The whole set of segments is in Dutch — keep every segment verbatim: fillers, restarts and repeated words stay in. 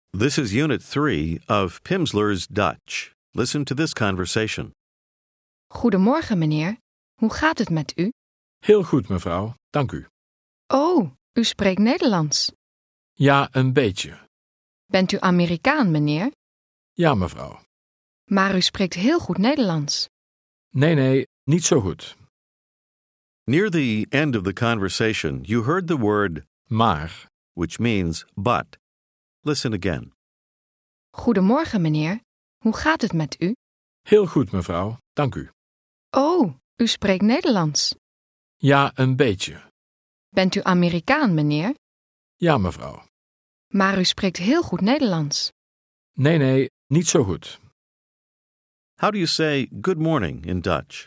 This is Unit three of Pimsleur's Dutch. Listen to this conversation. Goedemorgen, meneer. Hoe gaat het met u? Heel goed, mevrouw. Dank u. Oh, u spreekt Nederlands. Ja, een beetje. Bent u Amerikaan, meneer? Ja, mevrouw. Maar u spreekt heel goed Nederlands. Nee, nee, niet zo goed. Near the end of the conversation, you heard the word Maar, which means but. Listen again. Goedemorgen, meneer. Hoe gaat het met u? heel goed, mevrouw. Dank u. Oh, u spreekt Nederlands. Ja, een beetje. Bent u Amerikaan, meneer? Ja, mevrouw. Maar u spreekt heel goed Nederlands. Nee, nee, niet zo goed. How do you say good morning in Dutch?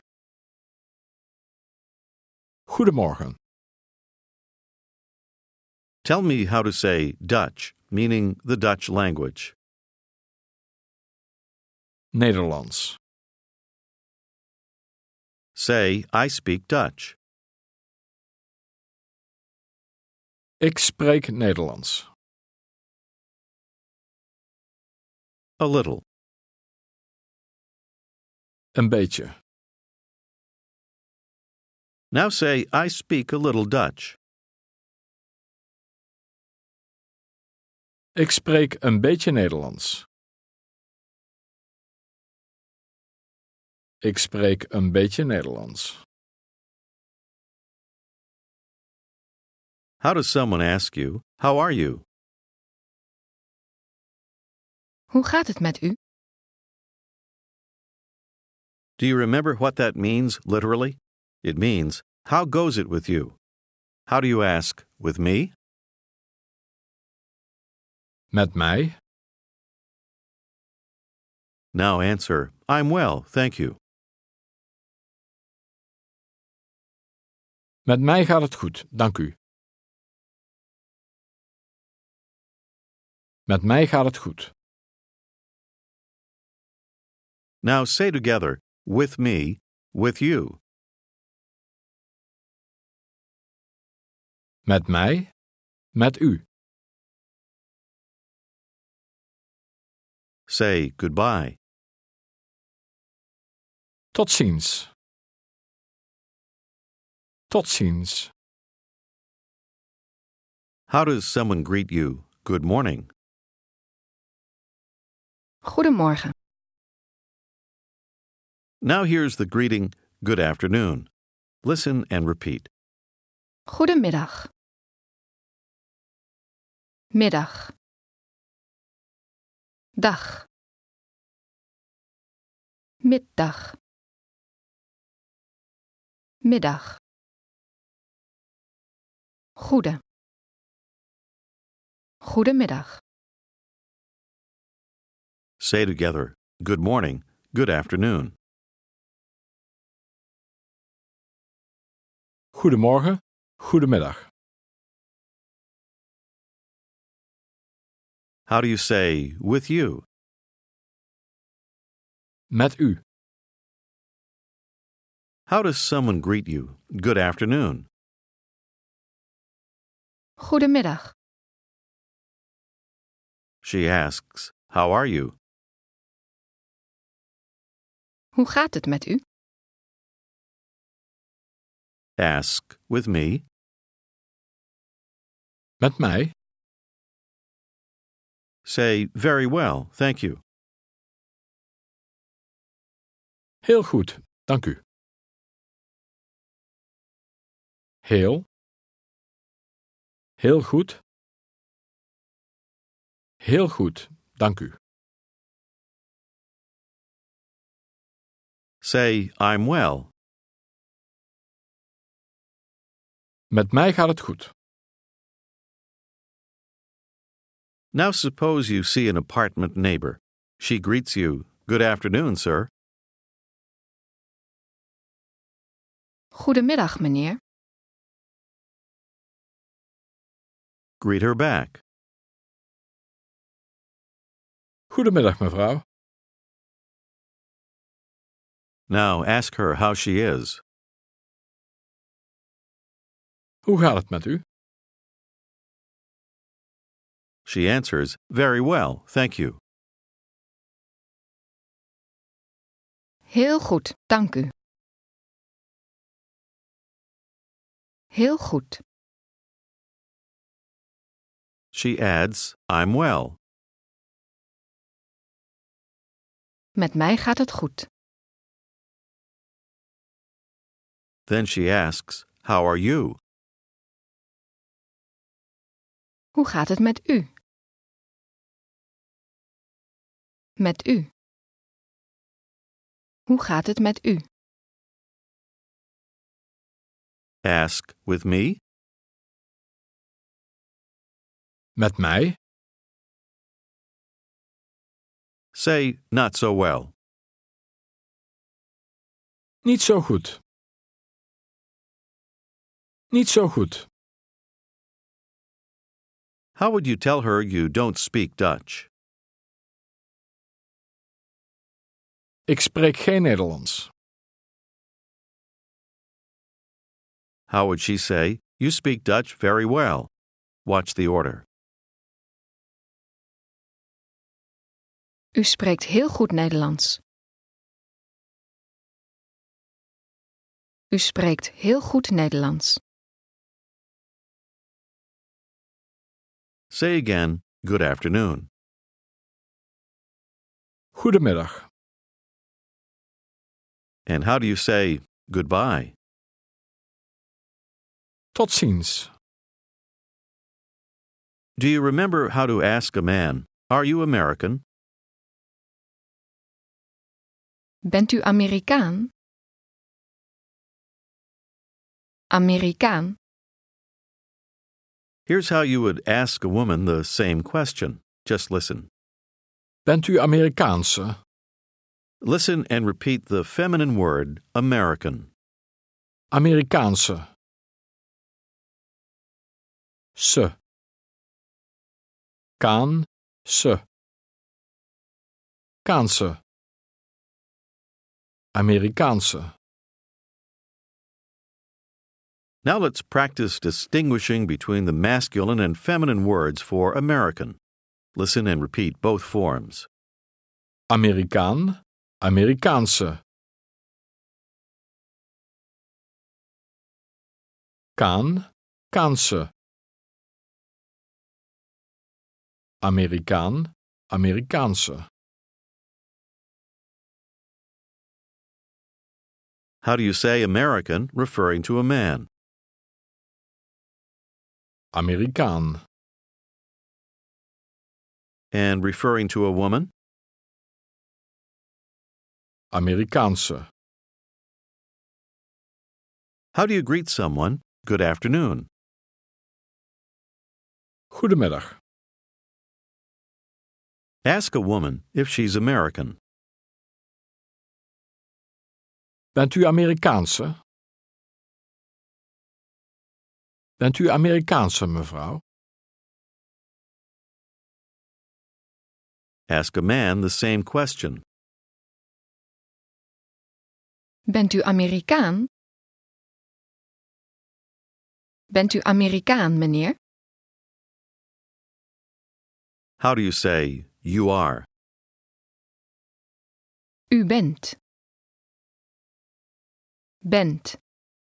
Goedemorgen. Tell me how to say Dutch, meaning the Dutch language. Nederlands. Say, I speak Dutch. Ik spreek Nederlands. A little. Een beetje. Now say, I speak a little Dutch. Ik spreek een beetje Nederlands. Ik spreek een beetje Nederlands. How does someone ask you, how are you? Hoe gaat het met u? Do you remember what that means literally? It means, how goes it with you? How do you ask, with me? Met mij? Now answer, I'm well, thank you. Met mij gaat het goed, dank u. Met mij gaat het goed. Now say together, with me, with you. Met mij? Met u. Say goodbye. Tot ziens. Tot ziens. How does someone greet you, good morning? Goedemorgen. Now here's the greeting, good afternoon. Listen and repeat. Goedemiddag. Middag. Dag. Middag. Middag. Goede. Goedemiddag. Say together, good morning, good afternoon. Goedemorgen, goedemiddag. How do you say, with you? Met u. How does someone greet you, good afternoon? Goedemiddag. She asks, how are you? Hoe gaat het met u? Ask, with me. Met mij? Say, very well, thank you. Heel goed, dank u. Heel. Heel goed. Heel goed, dank u. Say, I'm well. Met mij gaat het goed. Now suppose you see an apartment neighbor. She greets you, good afternoon, sir. Goedemiddag, meneer. Greet her back. Goedemiddag, mevrouw. Now ask her how she is. Hoe gaat het met u? She answers, very well, thank you. Heel goed, dank u. Heel goed. She adds, I'm well. Met mij gaat het goed. Then she asks, how are you? Hoe gaat het met u? Met u. Hoe gaat het met u? Ask with me. Met mij? Say, not so well. Niet zo goed. Niet zo goed. How would you tell her you don't speak Dutch? Ik spreek geen Nederlands. How would she say, you speak Dutch very well? Watch the order. U spreekt heel goed Nederlands. U spreekt heel goed Nederlands. Say again, good afternoon. Goedemiddag. And how do you say goodbye? Tot ziens. Do you remember how to ask a man, are you American? Bent u Amerikaan? Amerikaan. Here's how you would ask a woman the same question. Just listen. Bent u Amerikaanse? Listen and repeat the feminine word, American. Amerikaanse. Se. Kaan, se. Kaanse. Amerikaanse. Now let's practice distinguishing between the masculine and feminine words for American. Listen and repeat both forms. Amerikaan, Amerikaanse. Kaan, Kaanse. Amerikaan, Amerikaanse. How do you say American referring to a man? Amerikaan. And referring to a woman? Amerikaanse. How do you greet someone? Good afternoon. Goedemiddag. Ask a woman if she's American. Bent u Amerikaanse? Bent u Amerikaanse, mevrouw? Ask a man the same question. Bent u Amerikaan? Bent u Amerikaan, meneer? How do you say, you are? U bent. Bent.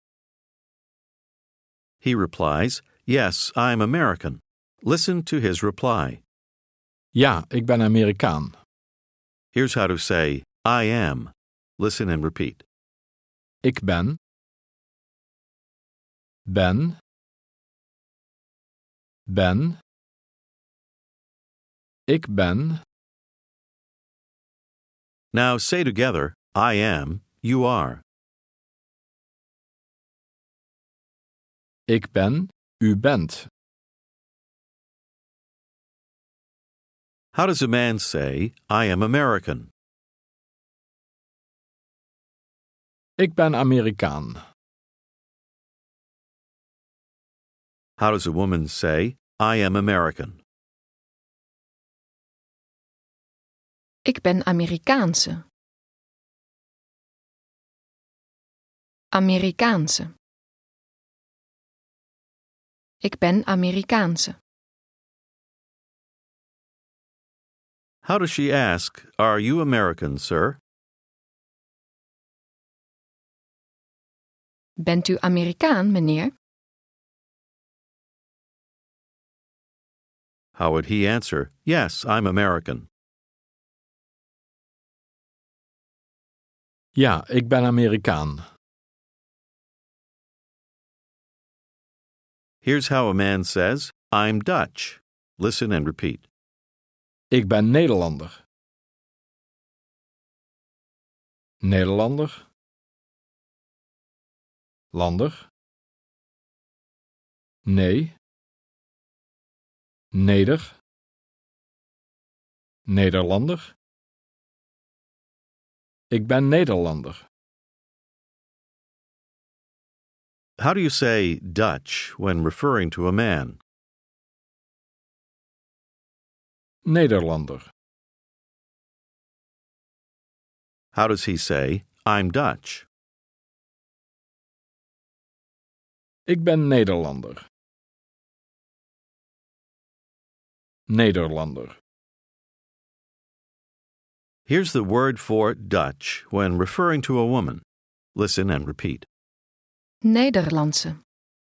He replies, yes, I'm American. Listen to his reply. Ja, ik ben Amerikaan. Here's how to say, I am. Listen and repeat. Ik ben. Ben. Ben. Ik ben. Now say together, I am, you are. Ik ben. U bent. How does a man say, I am American? Ik ben Amerikaan. How does a woman say, I am American? Ik ben Amerikaanse. Amerikaanse. Ik ben Amerikaanse. How does she ask, "Are you American, sir?" Bent u Amerikaan, meneer? How would he answer, "Yes, I'm American"? Ja, ik ben Amerikaan. Here's how a man says, "I'm Dutch." Listen and repeat. Ik ben Nederlander. Nederlander. Lander. Nee. Neder. Nederlander. Ik ben Nederlander. How do you say Dutch when referring to a man? Nederlander. How does he say, "I'm Dutch"? Ik ben Nederlander. Nederlander. Here's the word for Dutch when referring to a woman. Listen and repeat. Nederlandse.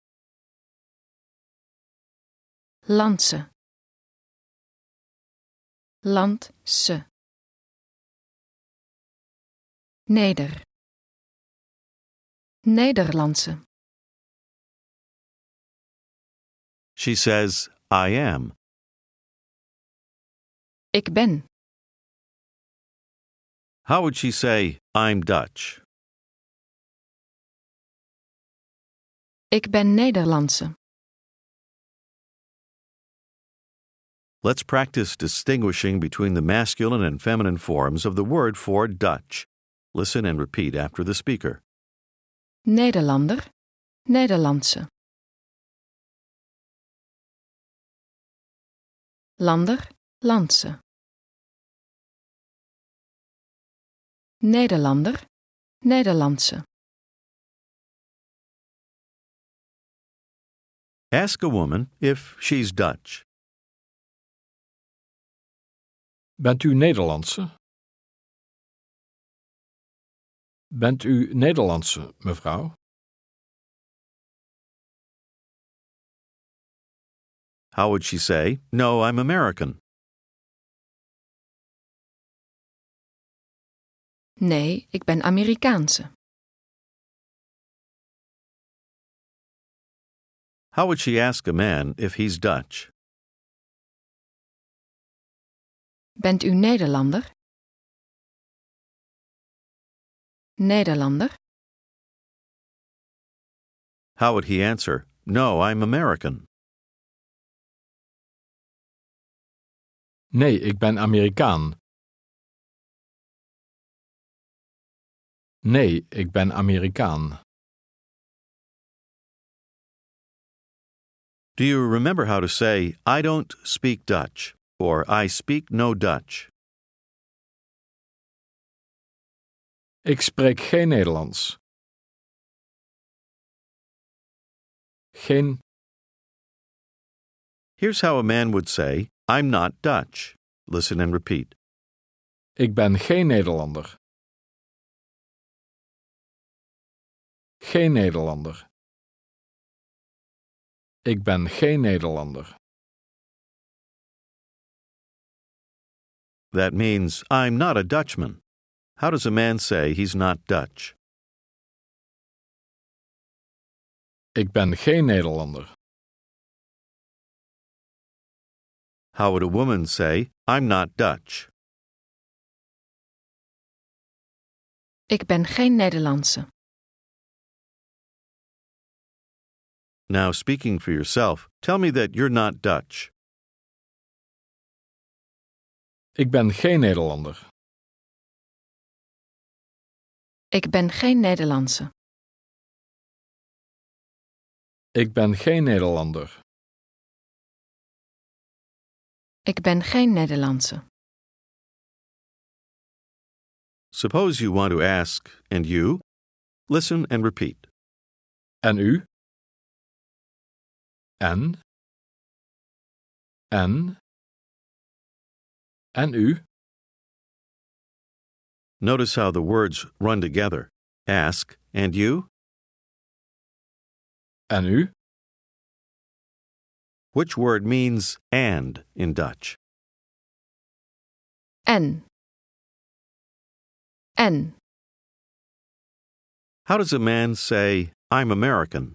Landse. Landse. Neder. Nederlandse. She says, "I am." Ik ben. How would she say, "I'm Dutch"? Ik ben Nederlandse. Let's practice distinguishing between the masculine and feminine forms of the word for Dutch. Listen and repeat after the speaker. Nederlander. Nederlandse. Lander. Landse. Nederlander. Nederlandse. Ask a woman if she's Dutch. Bent u Nederlandse? Bent u Nederlandse, mevrouw? How would she say, "No, I'm American"? Nee, ik ben Amerikaanse. How would she ask a man if he's Dutch? Bent u Nederlander? Nederlander? How would he answer, "No, I'm American"? Nee, ik ben Amerikaan. Nee, ik ben Amerikaan. Do you remember how to say, "I don't speak Dutch" or "I speak no Dutch"? Ik spreek geen Nederlands. Geen. Here's how a man would say, "I'm not Dutch." Listen and repeat. Ik ben geen Nederlander. Geen Nederlander. Ik ben geen Nederlander. That means, "I'm not a Dutchman." How does a man say he's not Dutch? Ik ben geen Nederlander. How would a woman say, "I'm not Dutch"? Ik ben geen Nederlandse. Now, speaking for yourself, tell me that you're not Dutch. Ik ben geen Nederlander. Ik ben geen Nederlandse. Ik ben geen Nederlander. Ik ben geen Nederlandse. Suppose you want to ask, "And you?" Listen and repeat. En u? En? En? En u? Notice how the words run together. Ask, and you? En u? Which word means and in Dutch? En. En. How does a man say, I'm American?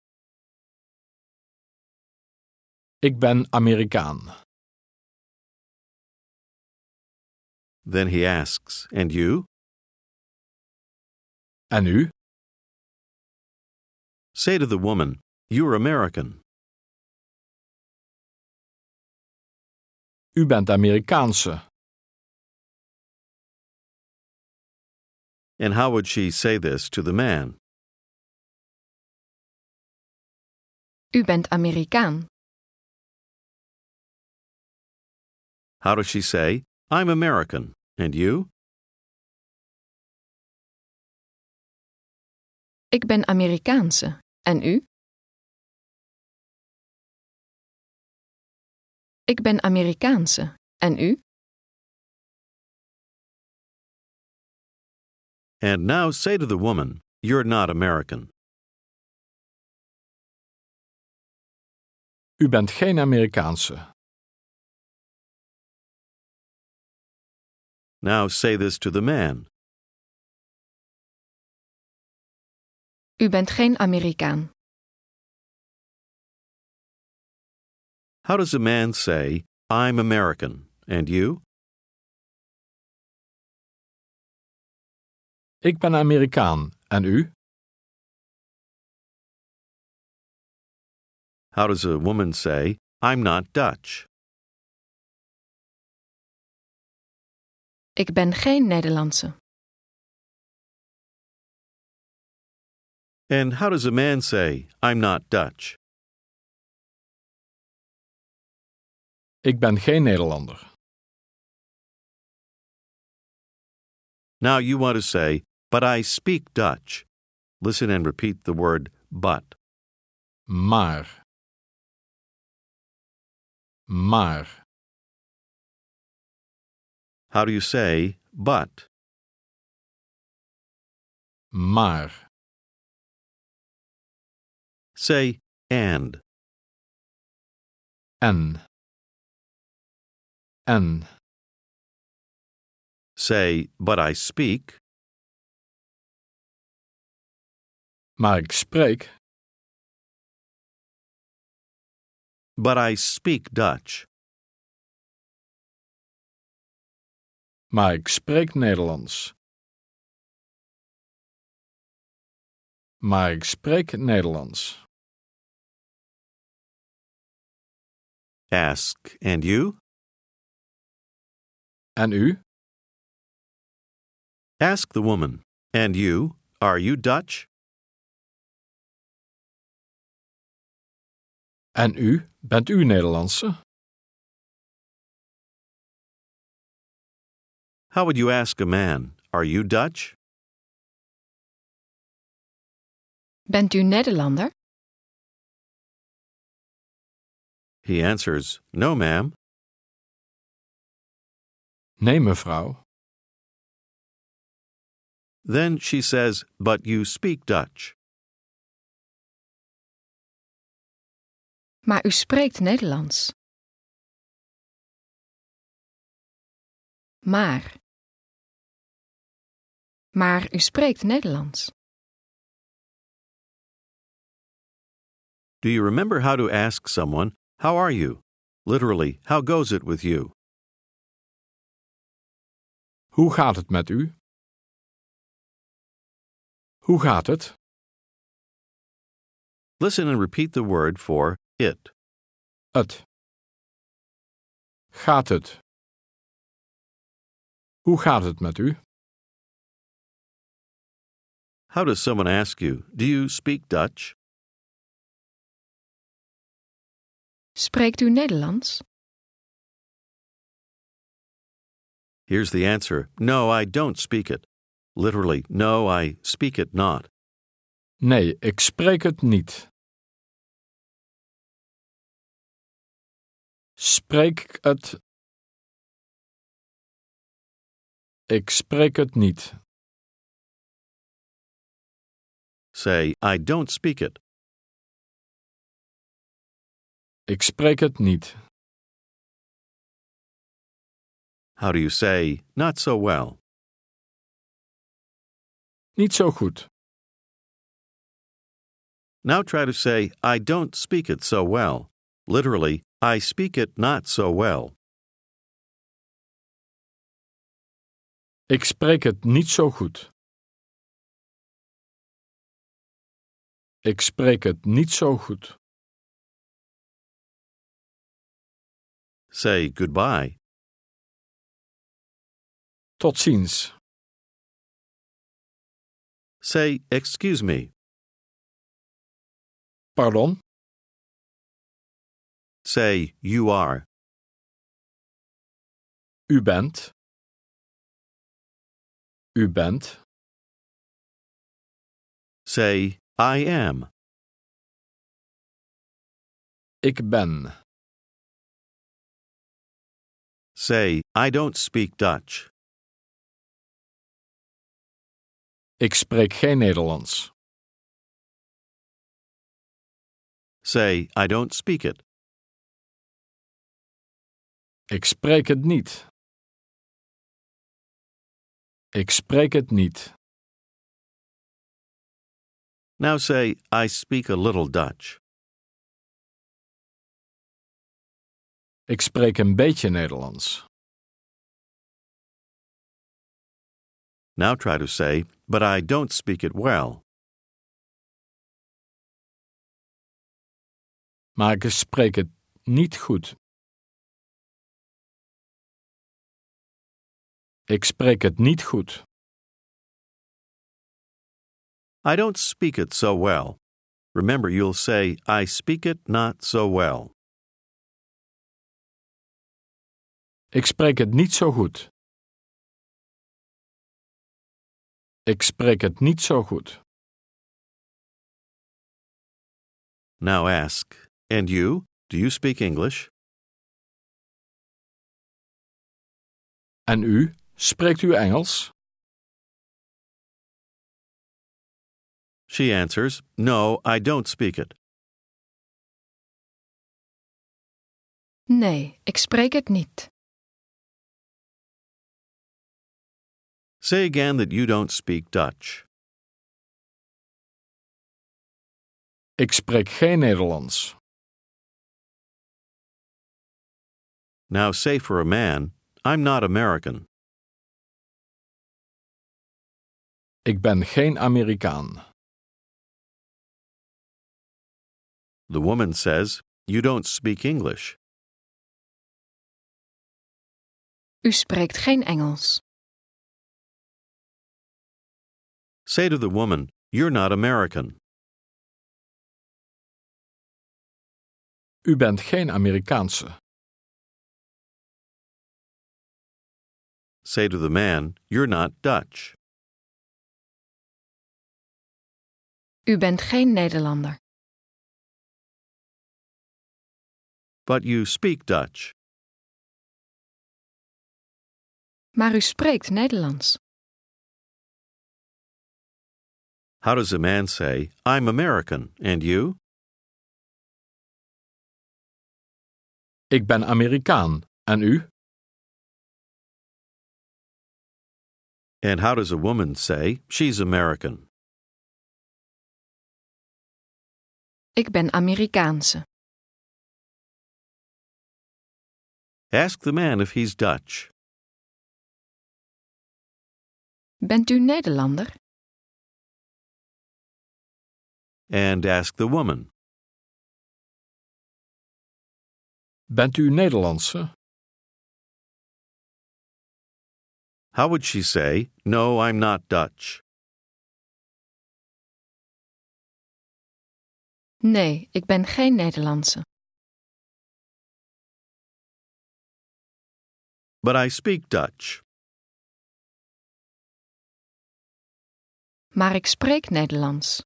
Ik ben Amerikaan. Then he asks, and you? En u? Say to the woman, you're American. U bent Amerikaanse. And how would she say this to the man? U bent Amerikaan. How does she say, I'm American, and you? Ik ben Amerikaanse. En u? Ik ben Amerikaanse. En u? And now say to the woman, you're not American. U bent geen Amerikaanse. Now say this to the man. U bent geen Amerikaan. How does a man say, I'm American, and you? Ik ben Amerikaan. En u? How does a woman say, I'm not Dutch? Ik ben geen Nederlandse. And how does a man say, I'm not Dutch? Ik ben geen Nederlander. Now you want to say, but I speak Dutch. Listen and repeat the word but. Maar. Maar. How do you say but? Maar. Say and. En. En. Say, but I speak. Maar ik spreek. But I speak Dutch. Maar ik spreek Nederlands. Maar ik spreek Nederlands. Ask, and you? En u? Ask the woman, and you, are you Dutch? En u? Bent u Nederlandse? How would you ask a man, are you Dutch? Bent u Nederlander? He answers, no, ma'am. Nee, mevrouw. Then she says, but you speak Dutch. Maar u spreekt Nederlands. Maar. Maar u spreekt Nederlands. Do you remember how to ask someone, how are you? Literally, how goes it with you? Hoe gaat het met u? Hoe gaat het? Listen and repeat the word for it. Het. Gaat het? Hoe gaat het met u? How does someone ask you, do you speak Dutch? Spreekt u Nederlands? Here's the answer, no, I don't speak it. Literally, no, I speak it not. Nee, ik spreek het niet. Spreek ik het? Ik spreek het niet. Say, I don't speak it. Ik spreek het niet. How do you say, not so well? Niet zo goed. Now try to say, I don't speak it so well. Literally, I speak it not so well. Ik spreek het niet zo goed. Ik spreek het niet zo goed. Say goodbye. Tot ziens. Say, excuse me. Pardon? Say, you are. U bent. U bent. Say, I am. Ik ben. Say, I don't speak Dutch. Ik spreek geen Nederlands. Say, I don't speak it. Ik spreek het niet. Ik spreek het niet. Now say, I speak a little Dutch. Ik spreek een beetje Nederlands. Now try to say, but I don't speak it well. Maar ik spreek het niet goed. Ik spreek het niet goed. I don't speak it so well. Remember, you'll say, I speak it not so well. Ik spreek het niet zo goed. Ik spreek het niet zo goed. Now ask, and you, do you speak English? En u, spreekt u Engels? She answers, no, I don't speak it. Nee, ik spreek het niet. Say again that you don't speak Dutch. Ik spreek geen Nederlands. Now say for a man, I'm not American. Ik ben geen Amerikaan. The woman says, you don't speak English. U spreekt geen Engels. Say to the woman, you're not American. U bent geen Amerikaanse. Say to the man, you're not Dutch. U bent geen Nederlander. But you speak Dutch. Maar u spreekt Nederlands. How does a man say, I'm American, and you? Ik ben Amerikaan. En u? And how does a woman say, she's American? Ik ben Amerikaanse. Ask the man if he's Dutch. Bent u Nederlander? And ask the woman. Bent u Nederlandse? How would she say, no, I'm not Dutch? Nee, ik ben geen Nederlandse. But I speak Dutch. Maar ik spreek Nederlands.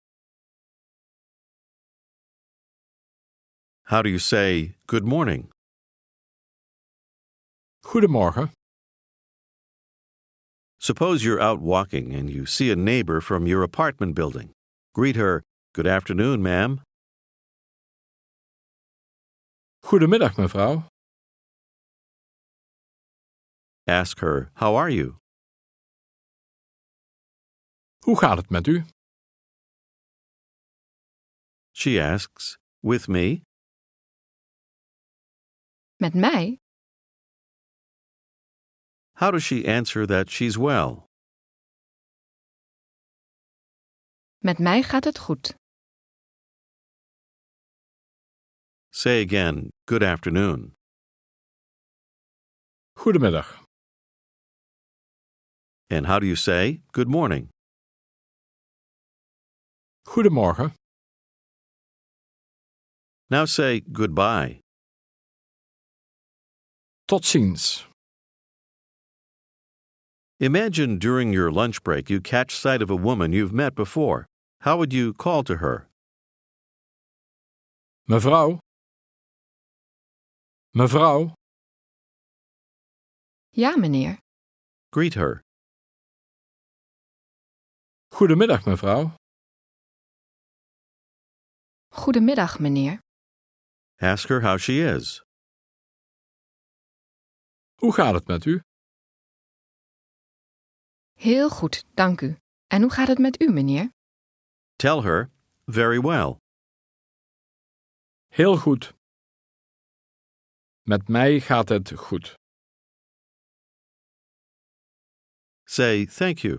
How do you say, good morning? Goedemorgen. Suppose you're out walking and you see a neighbor from your apartment building. Greet her, "Good afternoon, ma'am." Goedemiddag, mevrouw. Ask her, "How are you?" Hoe gaat het met u? She asks, "With me?" Met mij? How does she answer that she's well? Met mij gaat het goed. Say again, "Good afternoon." Goedemiddag. And how do you say, "Good morning"? Goedemorgen. Now say goodbye. Tot ziens. Imagine during your lunch break you catch sight of a woman you've met before. How would you call to her? Mevrouw. Mevrouw. Ja, meneer. Greet her. Goedemiddag, mevrouw. Goedemiddag, meneer. Ask her how she is. Hoe gaat het met u? Heel goed, dank u. En hoe gaat het met u, meneer? Tell her, "Very well." Heel goed. Met mij gaat het goed. Say thank you.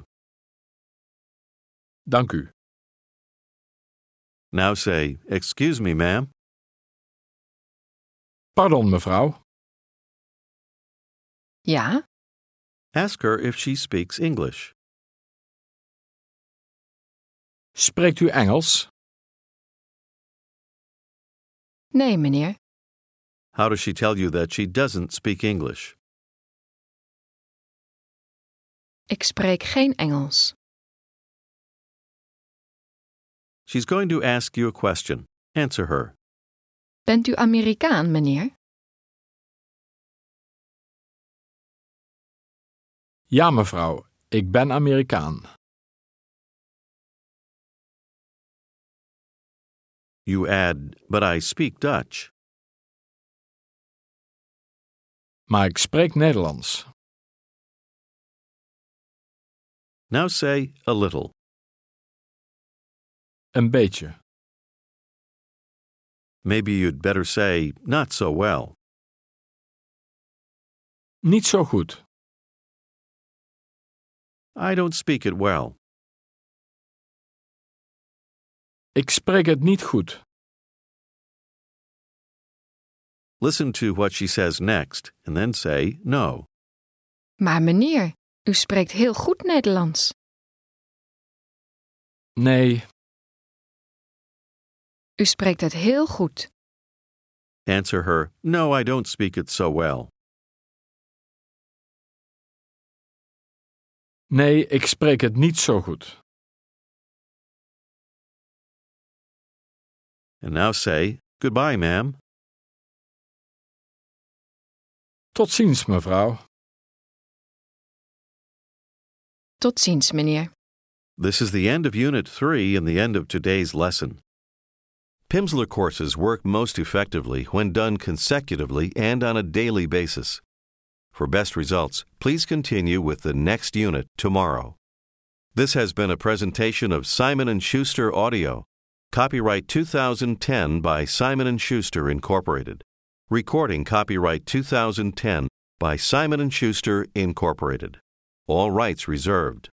Dank u. Now say, "Excuse me, ma'am." Pardon, mevrouw. Ja? Ask her if she speaks English. Spreekt u Engels? Nee, meneer. How does she tell you that she doesn't speak English? Ik spreek geen Engels. She's going to ask you a question. Answer her. Bent u Amerikaan, meneer? Ja, mevrouw. Ik ben Amerikaan. You add, "But I speak Dutch." Maar ik spreek Nederlands. Now say a little. Een beetje. Maybe you'd better say not so well. Niet zo goed. I don't speak it well. Ik spreek het niet goed. Listen to what she says next and then say no. Maar meneer, u spreekt heel goed Nederlands. Nee. U spreekt het heel goed. Answer her, "No, I don't speak it so well." Nee, ik spreek het niet zo goed. And now say, "Goodbye, ma'am." Tot ziens, mevrouw. Tot ziens, meneer. This is the end of Unit three and the end of today's lesson. Pimsleur courses work most effectively when done consecutively and on a daily basis. For best results, please continue with the next unit tomorrow. This has been a presentation of Simon and Schuster Audio. Copyright two thousand ten by Simon and Schuster, Incorporated. Recording copyright two thousand ten by Simon and Schuster, Incorporated. All rights reserved.